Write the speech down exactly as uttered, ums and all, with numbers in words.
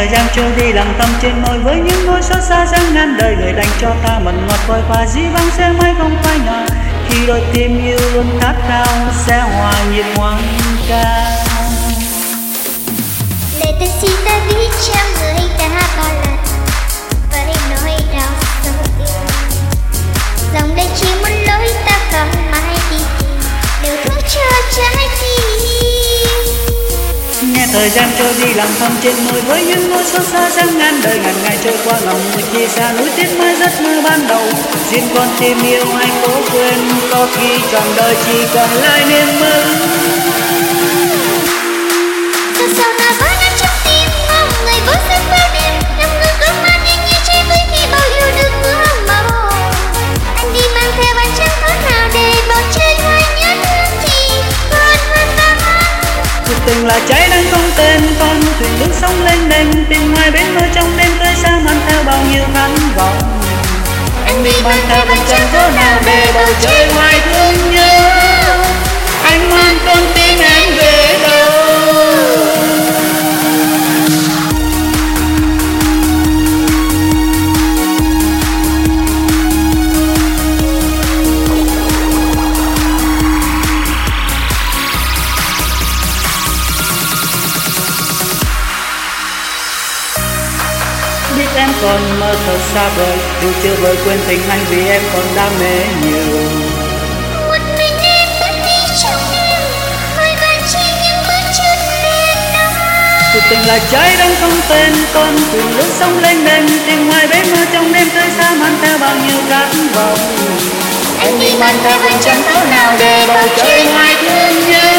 gian trôi đi lặng thầm trên môi với những nỗi xót xa dáng ngàn đời người dành cho ta mặn ngọt vội qua dĩ vãng sẽ mãi không phai nhòa khi đôi tim yêu luôn khát khao sẽ hòa nhịp hoang ca. Để tình xin ta biết trăm người đã bao lần với nỗi đau sâu yêu dòng đây chỉ muốn lối ta không mãi đi đều thuốc cho trái tim. Nghe thời gian trôi đi lặng thầm trên môi với những nỗi xót xa dáng ngàn đời ngàn ngày trôi qua lòng người chia xa núi tiếc mới giấc mơ ban đầu riêng con tim yêu anh cố quên có khi trọn đời chỉ còn lại niềm mơ. Từ sau ta vẫn ở trong tim mong người vô sức bao đêm năm người có mắt nhanh như trái với khi bao yêu được mưa màu anh đi mang theo ánh trăng thoát nào để bầu trời hoài nhớ thương thì còn hơn ta mắt. Cuộc tình là trái đang không tên con thuyền nước sóng lên đềnh tìm ngoài bên mơ trong đêm tươi xa mang theo bao nhiêu khát vọng anh đi mang theo ánh trăng thoát nào để bầu trời hoài thương nhớ anh mang con tim em về đâu. Biết em còn mơ thật xa vời dù chưa vời quên tình anh vì em còn đam mê nhiều. Một mình em bước đi trong đêm vội vàng chỉ những bước chân lên đó. Cuộc tình là trái đông không tên con thuyền nước sóng lên đềnh tìm ngoài bến mơ trong đêm tươi xa mang theo bao nhiêu khát vọng Anh đi mang theo ánh trăng thấu nào để bầu trời hoài thương nhớ